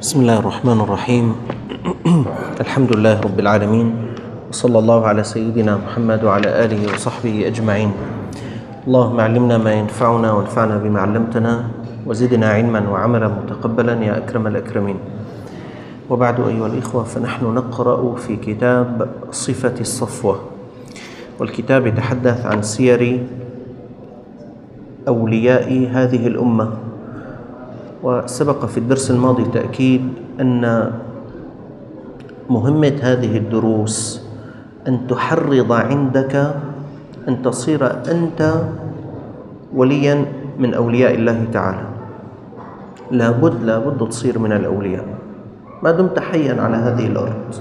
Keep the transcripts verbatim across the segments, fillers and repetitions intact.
بسم الله الرحمن الرحيم. الحمد لله رب العالمين، وصلى الله على سيدنا محمد وعلى آله وصحبه أجمعين. اللهم علمنا ما ينفعنا وانفعنا بما علمتنا وزدنا علما وعملا متقبلا يا أكرم الأكرمين. وبعد أيها الإخوة، فنحن نقرأ في كتاب صفة الصفوة، والكتاب يتحدث عن سير أولياء هذه الأمة. وسبق في الدرس الماضي تأكيد أن مهمة هذه الدروس أن تحرض عندك أن تصير أنت وليا من أولياء الله تعالى. لابد لابد تصير من الأولياء ما دمت حيا على هذه الأرض.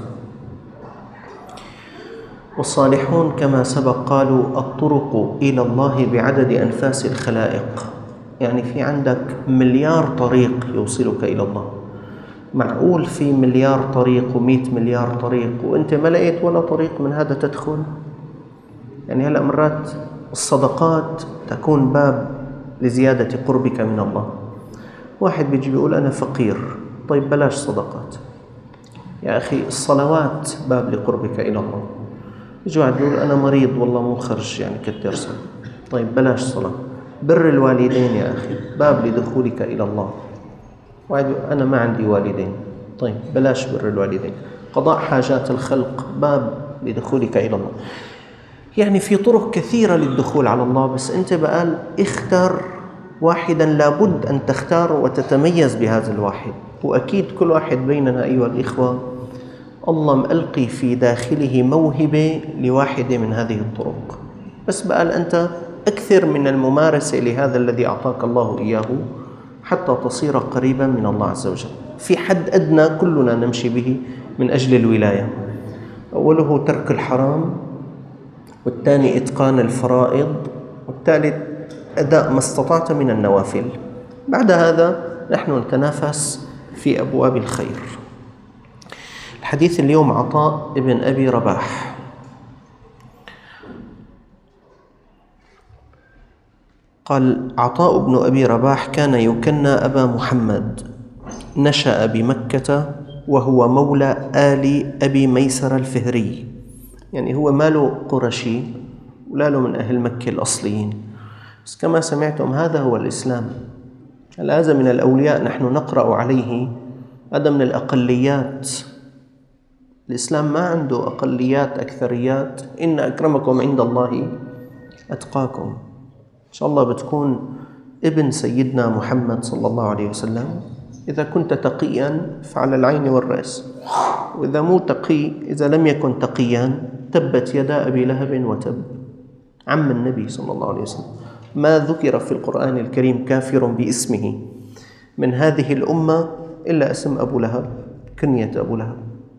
والصالحون كما سبق قالوا الطرق إلى الله بعدد أنفاس الخلائق، يعني في عندك مليار طريق يوصلك إلى الله. معقول في مليار طريق ومئة مليار طريق وأنت ما لقيت ولا طريق من هذا تدخل؟ يعني هلأ مرات الصدقات تكون باب لزيادة قربك من الله. واحد بيجي بيقول أنا فقير، طيب بلاش صدقات. يا أخي الصلوات باب لقربك إلى الله. يجي واحد بيقول أنا مريض والله مو خرج يعني كتر صلاة، طيب بلاش صلاة. بر الوالدين يا أخي باب لدخولك إلى الله. واحد أنا ما عندي والدين، طيب بلاش بر الوالدين. قضاء حاجات الخلق باب لدخولك إلى الله. يعني في طرق كثيرة للدخول على الله، بس أنت بقال اختر واحدا لابد أن تختار وتتميز بهذا الواحد. وأكيد كل واحد بيننا أيها الإخوة الله مألقي في داخله موهبة لواحدة من هذه الطرق، بس بقال أنت أكثر من الممارسة لهذا الذي أعطاك الله إياه حتى تصير قريبا من الله عز وجل. في حد أدنى كلنا نمشي به من أجل الولاية. أوله ترك الحرام، والثاني إتقان الفرائض، والثالث أداء ما استطعت من النوافل. بعد هذا نحن نتنافس في أبواب الخير. الحديث اليوم عطاء ابن أبي رباح. قال عطاء بن أبي رباح كان يكنى أبا محمد، نشأ بمكة وهو مولى آل أبي ميسر الفهري، يعني هو ماله قرشي ولا له من أهل مكة الأصليين. بس كما سمعتم هذا هو الإسلام. هذا من الأولياء نحن نقرأ عليه، هذا من الأقليات. الإسلام ما عنده أقليات أكثريات. إن أكرمكم عند الله أتقاكم. إن شاء الله بتكون ابن سيدنا محمد صلى الله عليه وسلم. إذا كنت تقيا فعلى العين والرأس، وإذا مو تقي، إذا لم يكن تقيا تبت يدا أبي لهب وتب. عم النبي صلى الله عليه وسلم ما ذكر في القرآن الكريم كافر باسمه من هذه الأمة إلا اسم أبو لهب، كنية أبو لهب.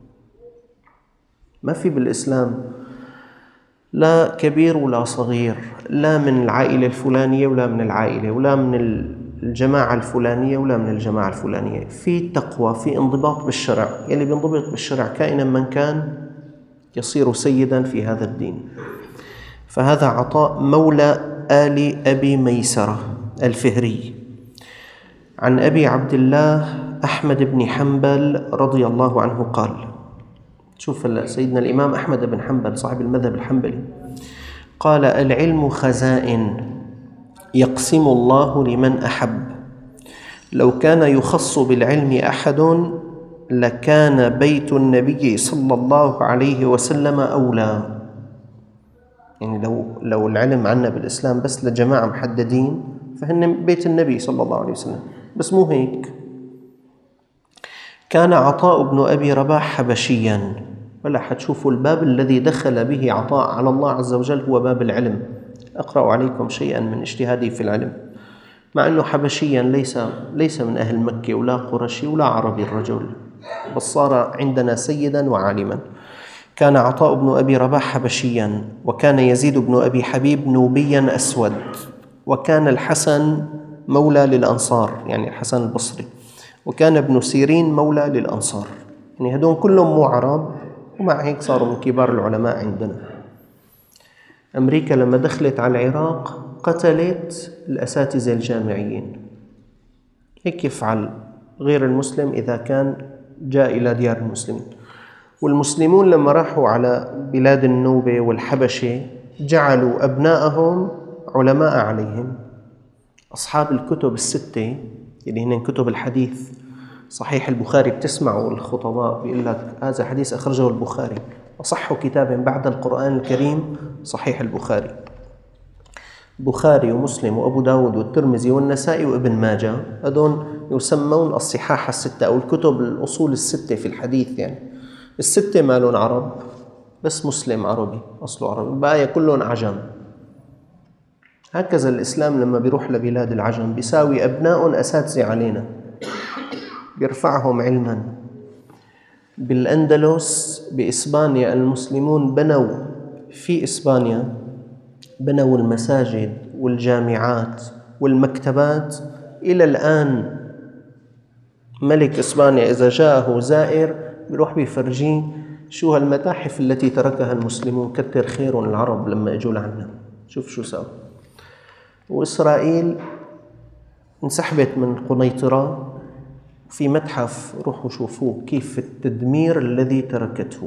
ما في بالإسلام لا كبير ولا صغير، لا من العائلة الفلانية ولا من العائلة، ولا من الجماعة الفلانية ولا من الجماعة الفلانية. في تقوى، في انضباط بالشرع. يلي بينضبط بالشرع كائنا من كان يصير سيدا في هذا الدين. فهذا عطاء مولى آل أبي ميسرة الفهري، عن أبي عبد الله أحمد بن حنبل رضي الله عنه قال. شوف سيدنا الإمام أحمد بن حنبل صاحب المذهب الحنبلي قال العلم خزائن يقسم الله لمن أحب، لو كان يخص بالعلم أحد لكان بيت النبي صلى الله عليه وسلم أولى. يعني لو لو العلم عنا بالإسلام بس لجماعة محددين فهن بيت النبي صلى الله عليه وسلم، بس مو هيك. كان عطاء بن أبي رباح حبشيا، ولا حتشوفوا الباب الذي دخل به عطاء على الله عز وجل هو باب العلم. أقرأ عليكم شيئا من اجتهادي في العلم. مع أنه حبشيا ليس ليس من أهل مكة ولا قرشي ولا عربي الرجل، بس صار عندنا سيدا وعالما. كان عطاء بن أبي رباح حبشيا، وكان يزيد بن أبي حبيب نوبيا أسود، وكان الحسن مولى للأنصار، يعني الحسن البصري، وكان ابن سيرين مولى للأنصار. يعني هدول كلهم مو عرب، ومع هيك صاروا من كبار العلماء عندنا. أمريكا لما دخلت على العراق قتلت الأساتذة الجامعيين. هيك يفعل غير المسلم إذا كان جاء إلى ديار المسلمين. والمسلمون لما راحوا على بلاد النوبة والحبشة جعلوا أبنائهم علماء عليهم. أصحاب الكتب الستة اللي هن كتب الحديث، صحيح البخاري بتسمعوا الخطباء بيقول لك هذا حديث أخرجه البخاري، أصح كتاب بعد القرآن الكريم صحيح البخاري. بخاري ومسلم وأبو داود والترمذي والنسائي وابن ماجه، هذول يسمون الصحاح الستة أو الكتب الأصول الستة في الحديث. يعني الستة مالون عرب، بس مسلم عربي أصله عربي، الباقي كلهم عجم. هكذا الإسلام لما بيروح لبلاد العجم بيساوي أبناء أساتذة علينا، بيرفعهم علما. بالأندلس بإسبانيا المسلمون بنوا في إسبانيا بنوا المساجد والجامعات والمكتبات. إلى الآن ملك إسبانيا إذا جاءه زائر بيروح بيفرجيه شو هالمتاحف التي تركها المسلمون، كتر خيرهم العرب لما اجوا لعنا، شوف شو سووا. وإسرائيل انسحبت من قنيطرة، في متحف روحوا شوفوه كيف التدمير الذي تركته.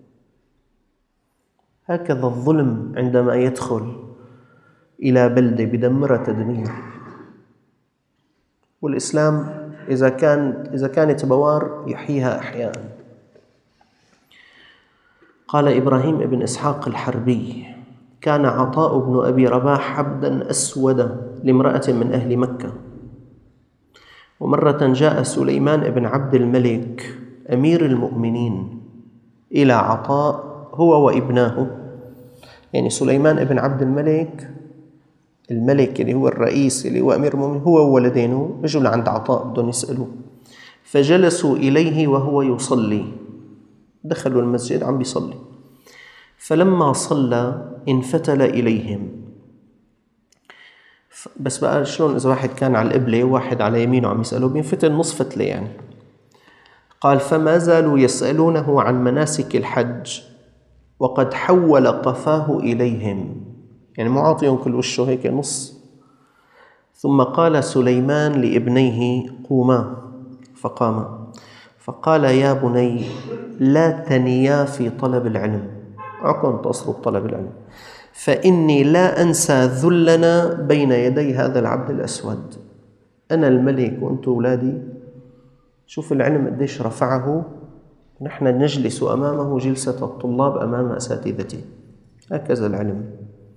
هكذا الظلم عندما يدخل إلى بلدة بدمرها تدمير. والإسلام إذا كان إذا كانت بوار يحييها أحياء. قال إبراهيم بن إسحاق الحربي: كان عطاء بن أبي رباح عبدا أسود لامرأة من أهل مكة. ومرة جاء سليمان بن عبد الملك أمير المؤمنين إلى عطاء هو وابناه. يعني سليمان بن عبد الملك الملك اللي هو الرئيس اللي هو أمير المؤمنين هو وولدينه رجوا لعند عطاء بدهم يسألوه، فجلسوا إليه وهو يصلي. دخلوا المسجد عم بيصلي، فلما صلى انفتل إليهم. بس بقى شلون إذا واحد كان على القبلة وواحد على يمينه عم يسأله بينفتل نص فتلة يعني. قال: فما زالوا يسألونه عن مناسك الحج وقد حول قفاه إليهم، يعني مو عاطيهم كل وشه هيك نص. ثم قال سليمان لابنيه: قوما، فقاما. فقال: يا بني لا تنيا في طلب العلم، عكم تصروا بطلب العلم، فإني لا أنسى ذلنا بين يدي هذا العبد الأسود. أنا الملك وأنتم أولادي. شوف العلم قديش رفعه، نحن نجلس أمامه جلسة الطلاب أمام أساتذته. هكذا العلم.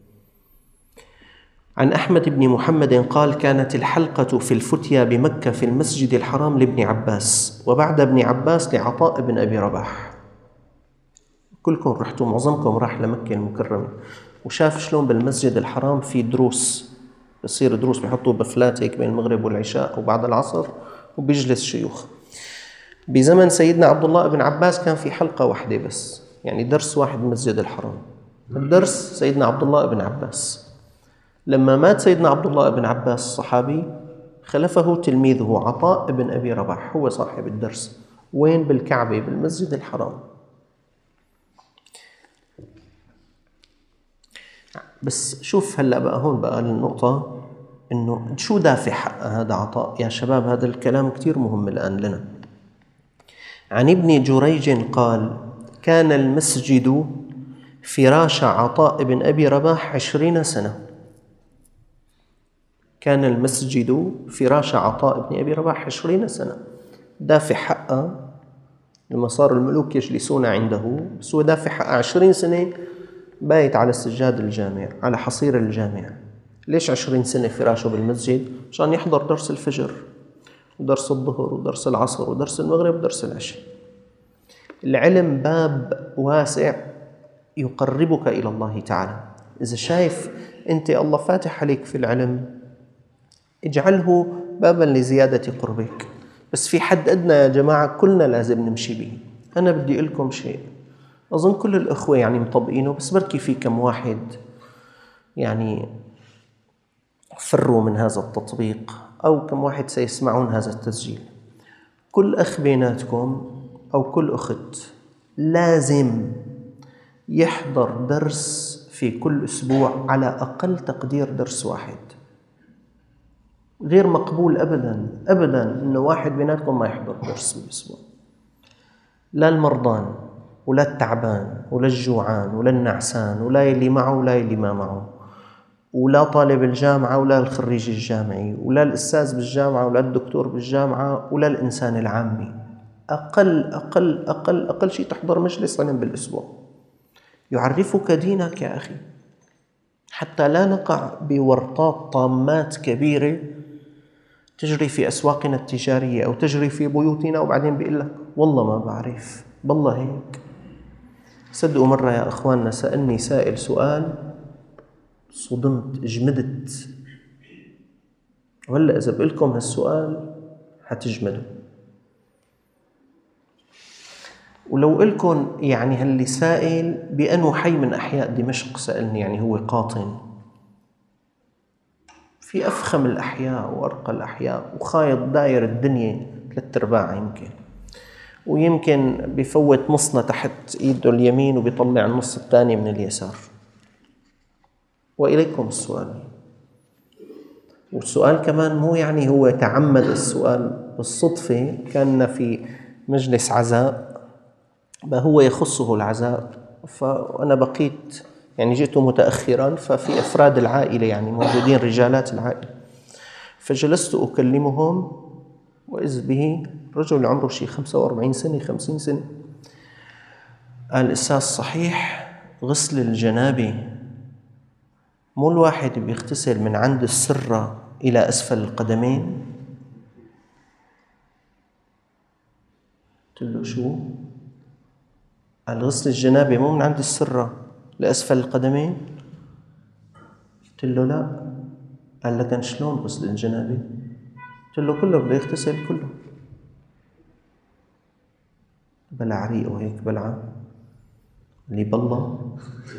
عن أحمد بن محمد قال: كانت الحلقة في الفتيا بمكة في المسجد الحرام لابن عباس، وبعد ابن عباس لعطاء بن أبي رباح. كلكم رحتوا، معظمكم راح لمكة المكرمة وشاف شلون بالمسجد الحرام في دروس، بصير دروس بيحطوا بفلات هيك بين المغرب والعشاء أو بعد العصر وبيجلس شيوخ. بزمن سيدنا عبد الله بن عباس كان في حلقة واحدة بس، يعني درس واحد بالمسجد الحرام، الدرس سيدنا عبد الله بن عباس. لما مات سيدنا عبد الله بن عباس الصحابي خلفه تلميذه عطاء بن أبي رباح، هو صاحب الدرس. وين؟ بالكعبة بالمسجد الحرام. بس شوف هلأ بقى هون بقى النقطة، إنه شو دافع حق هذا عطاء يا شباب؟ هذا الكلام كتير مهم الآن لنا. عن ابن جريج قال: كان المسجد فراش عطاء بن أبي رباح عشرين سنة. كان المسجد فراش عطاء بن أبي رباح عشرين سنة. دافع حقه لما صار الملوك يجلسون عنده، بس هو دافع حقه عشرين سنة بايت على السجاد الجامع، على حصير الجامع. ليش عشرين سنة فراشه بالمسجد؟ عشان يحضر درس الفجر ودرس الظهر ودرس العصر ودرس المغرب ودرس العشاء. العلم باب واسع يقربك إلى الله تعالى. إذا شايف أنت الله فاتح عليك في العلم، اجعله بابا لزيادة قربك. بس في حد أدنى يا جماعة كلنا لازم نمشي به. أنا بدي أقول لكم شيء، أظن كل الأخوة يعني مطبقينه، بس بركي في كم واحد يعني فروا من هذا التطبيق، أو كم واحد سيسمعون هذا التسجيل. كل أخ بيناتكم أو كل أخت لازم يحضر درس في كل أسبوع، على أقل تقدير درس واحد. غير مقبول أبدا أبدا إنه واحد بيناتكم ما يحضر درس بالأسبوع، لا المرضان ولا التعبان ولا الجوعان ولا النعسان ولا يلي معه ولا يلي ما معه، ولا طالب الجامعة ولا الخريج الجامعي ولا الأستاذ بالجامعة ولا الدكتور بالجامعة ولا الإنسان العامي. أقل أقل أقل أقل شيء تحضر مجلس علم بالأسبوع يعرفك دينك يا أخي، حتى لا نقع بورطات طامات كبيرة تجري في أسواقنا التجارية أو تجري في بيوتنا وبعدين بيقول لك والله ما بعرف بالله هيك. صدقوا مرة يا أخواننا سألني سائل سؤال صدمت اجمدت، وهلأ إذا بقلكم هالسؤال حتجمدوا. ولو قلكم يعني هاللي سائل بأنه حي من أحياء دمشق سألني، يعني هو قاطن في أفخم الأحياء وأرقى الأحياء وخايط داير الدنيا ثلاث أرباع يمكن، ويمكن بفوت نصنا تحت إيده اليمين وبيطلع النص الثاني من اليسار. وإليكم السؤال، والسؤال كمان مو يعني هو تعمد السؤال بالصدفة، كان في مجلس عزاء هو يخصه العزاء، فأنا بقيت يعني جئت متأخراً، ففي أفراد العائلة يعني موجودين رجالات العائلة، فجلست أكلمهم وإذ به رجل عمره شي خمسة وأربعين سنة خمسين سنة. قال أستاذ صحيح غسل الجنابة مو الواحد بيغتسل من عند السرة إلى أسفل القدمين؟ قلت له شو؟ قال غسل الجنابة مو من عند السرة لأسفل القدمين؟ قلت له لا. قال لكن شلون غسل الجنابة؟ قلت له كله بده يغتسل كله. بلع ريقه هيك بلعه اللي بالله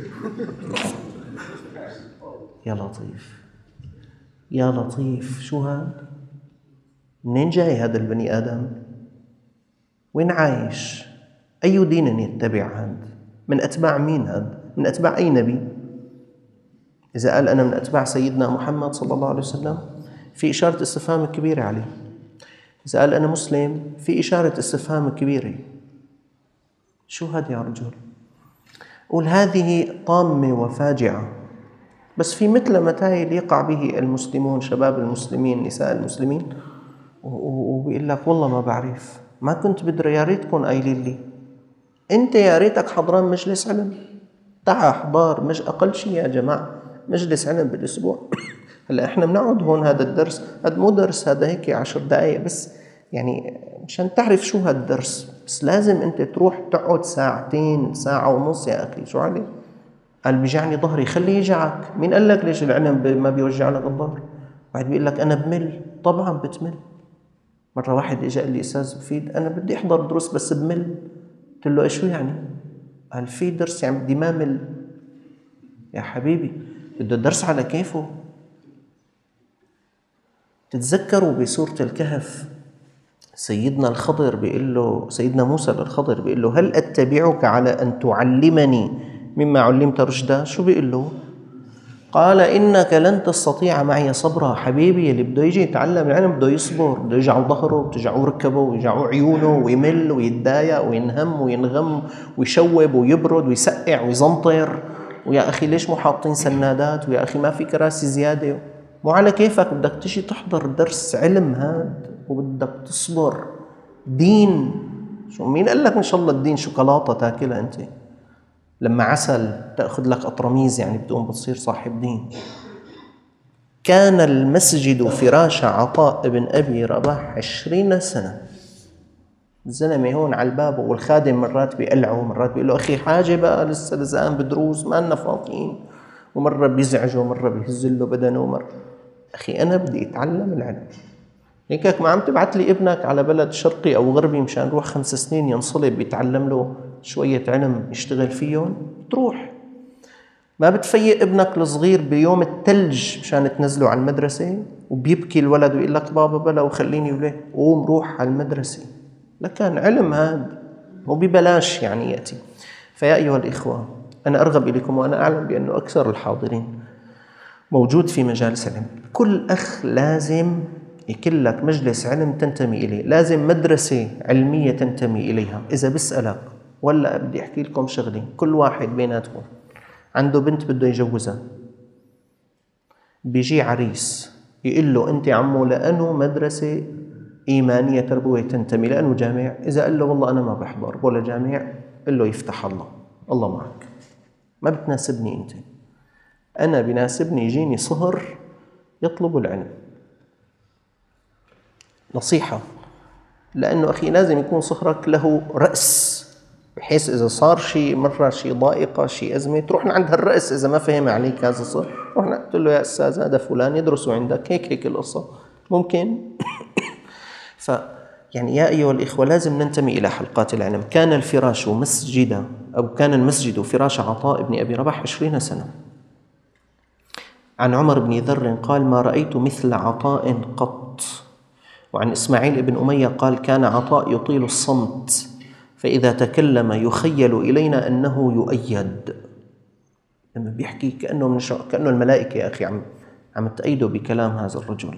يا لطيف يا لطيف، شو هاد؟ منين جاي هذا البني آدم؟ وين عايش؟ أي دين يتبع هذا؟ من أتباع مين هذا؟ من أتباع أي نبي؟ إذا قال أنا من أتباع سيدنا محمد صلى الله عليه وسلم في إشارة استفهام كبيرة عليه. إذا قال أنا مسلم في إشارة استفهام كبيرة. شو هذا يا رجل؟ قول هذه طامة وفاجعة، بس في مثل متايل يقع به المسلمون، شباب المسلمين نساء المسلمين، وبيقول لك والله ما بعرف، ما كنت بدري، يا ريتكم قايلين لي. أنت يا ريتك حضران مجلس علم، تعا احضار مش أقل شيء يا جماعة مجلس علم بالأسبوع. هلا إحنا بنقعد هون هذا الدرس، هذا مو درس، هذا هيك عشر دقائق بس يعني مشان تعرف شو هالدرس، بس لازم أنت تروح تقعد ساعتين ساعة ونص يا أخي. شو عليه؟ قال بيجعني ظهري. خليه يجعك، مين قال لك ليش العلم ما بيوجع لك الظهر؟ واحد بيقول لك أنا بمل. طبعا بتمل. مرة واحد إجا قال لي أستاذ بفيد أنا بدي أحضر دروس بس بمل. قلت له إيش شو يعني؟ قال في درس يعني بدي ما مل. يا حبيبي بده الدرس على كيفه. تتذكروا بسورة الكهف سيدنا الخضر بيقول له، سيدنا موسى للخضر بيقول له هل أتبعك على أن تعلمني مما علمت رشدا؟ شو بيقول له؟ قال إنك لن تستطيع معي صبرا. حبيبي اللي بده يجي يتعلم العلم بده يصبر، بده يجعوا ظهره وتجعوا ركبه ويجعوا عيونه ويمل ويتضايق وينهم وينغم ويشوب ويبرد ويسقع ويزنطر. ويا أخي ليش مو حاطين سنادات؟ ويا أخي ما في كراسي زيادة؟ مو على كيفك، بدك تجي تحضر درس علم هاد وبدك تصبر. دين شو مين قال لك إن شاء الله الدين شوكولاتة تاكلها أنت؟ لما عسل تأخذ لك أطرميز يعني بتقوم بتصير صاحب دين. كان المسجد فراش عطاء بن أبي رباح عشرين سنة. الزلمة هون على الباب والخادم مرات بيقلعه، مرات بيقول له أخي حاجة بقى لسه لزقان بدروس ما لنا فاضيين، ومرة بيزعجه ومرة بيهزله بدنه ومرة. أخي أنا بدي أتعلم العلم، هيك ما عم تبعت لي ابنك على بلد شرقي أو غربي مشان نروح خمس سنين ينصلب بيتعلم له شوية علم يشتغل فيهم؟ تروح ما بتفيق ابنك الصغير بيوم التلج مشان تنزله على المدرسة وبيبكي الولد ويقول لك بابا بلا وخليني وليه، قوم روح على المدرسة. لكن علم هذا مو ببلاش يعني يأتي. فيا أيها الإخوة أنا أرغب إليكم وأنا أعلم بأنه أكثر الحاضرين موجود في مجالس علم. كل أخ لازم يكون لك مجلس علم تنتمي إليه، لازم مدرسة علمية تنتمي إليها. إذا بسألك ولا بدي أحكي لكم شغلي، كل واحد بيناتكم عنده بنت بده يجوزها، بيجي عريس يقول له أنت عمو لأنه مدرسة إيمانية تربوية تنتمي، لأنه جامع. إذا قال له والله أنا ما بحضر ولا جامع، قل له يفتح الله، الله معك، ما بتناسبني أنت، أنا بناسبني يجيني صهر يطلب العلم. نصيحة، لأنه أخي لازم يكون صهرك له رأس، بحيث إذا صار شيء مرة شيء ضائقة شيء أزمة تروح عند هالرأس. إذا ما فهم عليك هذا الصهر روح تقول له يا أستاذ هذا فلان يدرس عندك هيك هيك القصة ممكن. ف يعني يا أيها الإخوة لازم ننتمي إلى حلقات العلم. كان الفراش مسجدا أو كان المسجد فراش عطاء بن أبي رباح عشرين سنة. عن عمر بن ذر قال ما رأيت مثل عطاء قط. وعن إسماعيل بن أمية قال كان عطاء يطيل الصمت، فإذا تكلم يخيل إلينا أنه يؤيد. لما بيحكي كأنه من شو... كأنه الملائكة يا أخي عم عم تأيدوا بكلام هذا الرجل.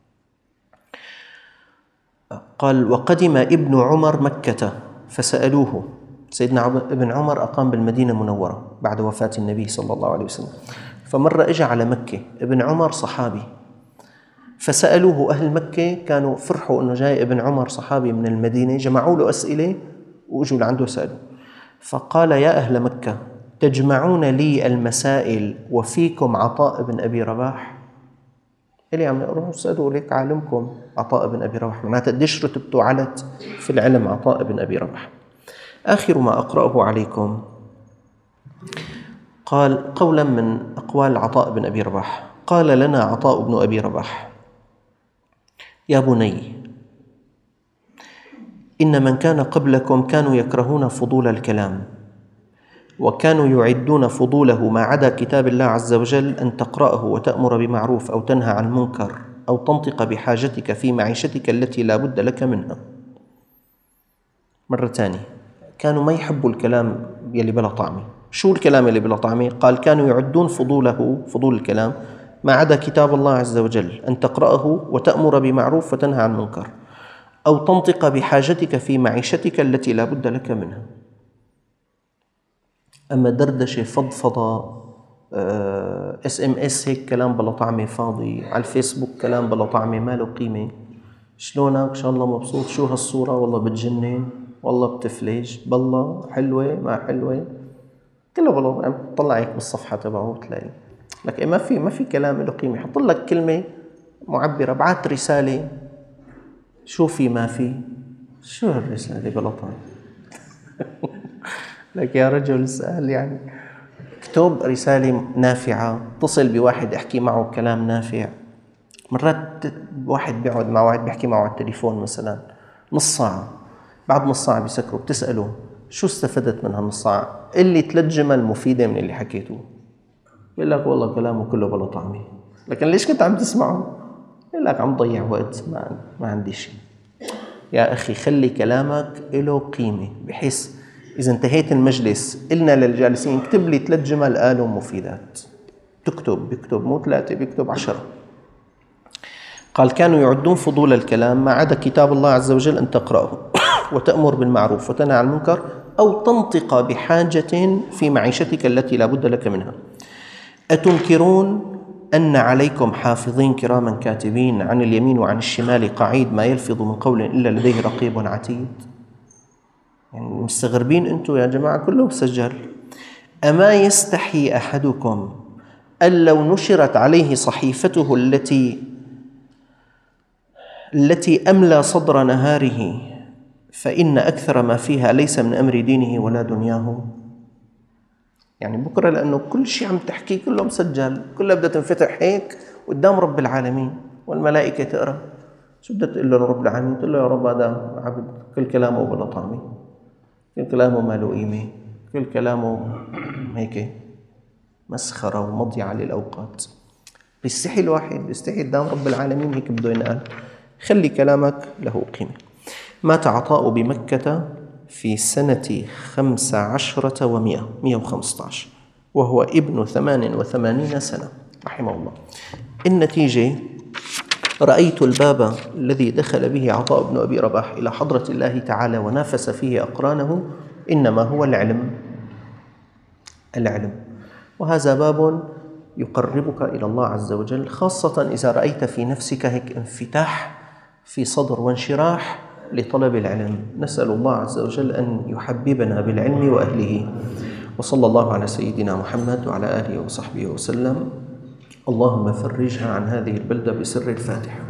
قال وقدم ابن عمر مكة فسألوه. سيدنا ابن عمر أقام بالمدينة المنورة بعد وفاة النبي صلى الله عليه وسلم، فمرة إجا على مكة. ابن عمر صحابي، فسألوه أهل مكة، كانوا فرحوا أنه جاي ابن عمر صحابي من المدينة، جمعوا له أسئلة وأجوا لعنده سألوا. فقال يا أهل مكة تجمعون لي المسائل وفيكم عطاء بن أبي رباح؟ إلي عم روحوا اسألوا ليك عالمكم عطاء بن أبي رباح، معناتها قديش رتبته علت في العلم عطاء بن أبي رباح. آخر ما أقرأه عليكم قال قولا من أقوال عطاء بن أبي رباح. قال لنا عطاء بن أبي رباح يا بني إن من كان قبلكم كانوا يكرهون فضول الكلام، وكانوا يعدون فضوله ما عدا كتاب الله عز وجل أن تقرأه وتأمر بمعروف أو تنهى عن منكر أو تنطق بحاجتك في معيشتك التي لا بد لك منها. مرة ثانية، كانوا ما يحبوا الكلام يلي بلا طعمه. شو الكلام يلي بلا طعمه؟ قال كانوا يعدون فضوله، فضول الكلام، ما عدا كتاب الله عز وجل أن تقرأه وتأمر بمعروف وتنهى عن منكر أو تنطق بحاجتك في معيشتك التي لا بد لك منها. أما دردشة فضفضة اس ام اس هيك كلام بلا طعمه فاضي، على الفيسبوك كلام بلا طعمه ما له قيمة. شلونك؟ إن شاء الله مبسوط؟ شو هالصورة؟ والله بتجنن، والله بتفلج، بالله حلوة ما حلوة، كله بلا طعمه. طلع هيك بالصفحة تبعه تلاقي لك ما في ما في كلام له قيمة. حط لك كلمة معبرة، بعت رسالة، شو في ما في؟ شو هالرسالة بلا طعمه؟ لك يا رجل اسأل، يعني اكتب رسالة نافعة، اتصل بواحد احكي معه كلام نافع. مرات واحد بيقعد مع واحد بيحكي معه على التليفون مثلا نص ساعة، بعد نص ساعة بيسكره، بتسأله شو استفدت من هالنص ساعة؟ اللي ثلاث جمل مفيدة من اللي حكيته. بيقول لك والله كلامه كله بلا طعمه. لكن ليش كنت عم تسمعه؟ بيقول لك عم ضيع وقت، ما, ما عندي شيء. يا أخي خلي كلامك له قيمة، بحيث إذا انتهيت المجلس قلنا للجالسين اكتب لي ثلاث جمل قالوا مفيدات. تكتب بيكتب، مو ثلاثة بيكتب عشرة. قال كانوا يعدون فضول الكلام ما عدا كتاب الله عز وجل أن تقرأه وتأمر بالمعروف وتنهى عن المنكر أو تنطق بحاجة في معيشتك التي لا بد لك منها. أتنكرون أن عليكم حافظين كراما كاتبين عن اليمين وعن الشمال قعيد ما يلفظ من قول إلا لديه رقيب عتيد؟ يعني مستغربين أنتم يا جماعة، كله مسجل. أما يستحي أحدكم أن لو نشرت عليه صحيفته التي التي أملى صدر نهاره فإن أكثر ما فيها ليس من أمر دينه ولا دنياه؟ يعني بكرة لأنه كل شيء عم تحكي كله مسجل، كله بدها تنفتح هيك قدام رب العالمين والملائكة تقرأ. شو بدها تقول له رب العالمين؟ تقول له يا رب هذا عبد كل كلامه بلا طعمه، كل كلامه ما له قيمة، كل كلامه هيك مسخرة ومضيعة للأوقات. بيستحي الواحد، بيستحي قدام رب العالمين هيك بده ينقال. خلي كلامك له قيمة. مات عطاء بمكة في سنة خمس عشرة ومئة مئة وخمسة عشر وهو ابن ثمان وثمانين سنة. رحمه الله. النتيجة رأيت الباب الذي دخل به عطاء بن أبي رباح إلى حضرة الله تعالى ونافس فيه أقرانه إنما هو العلم. العلم، وهذا باب يقربك إلى الله عز وجل، خاصة إذا رأيت في نفسك هيك انفتاح في صدر وانشراح لطلب العلم. نسأل الله عز وجل أن يحببنا بالعلم وأهله. وصلى الله على سيدنا محمد وعلى آله وصحبه وسلم. اللهم فرجها عن هذه البلدة بسر الفاتحة.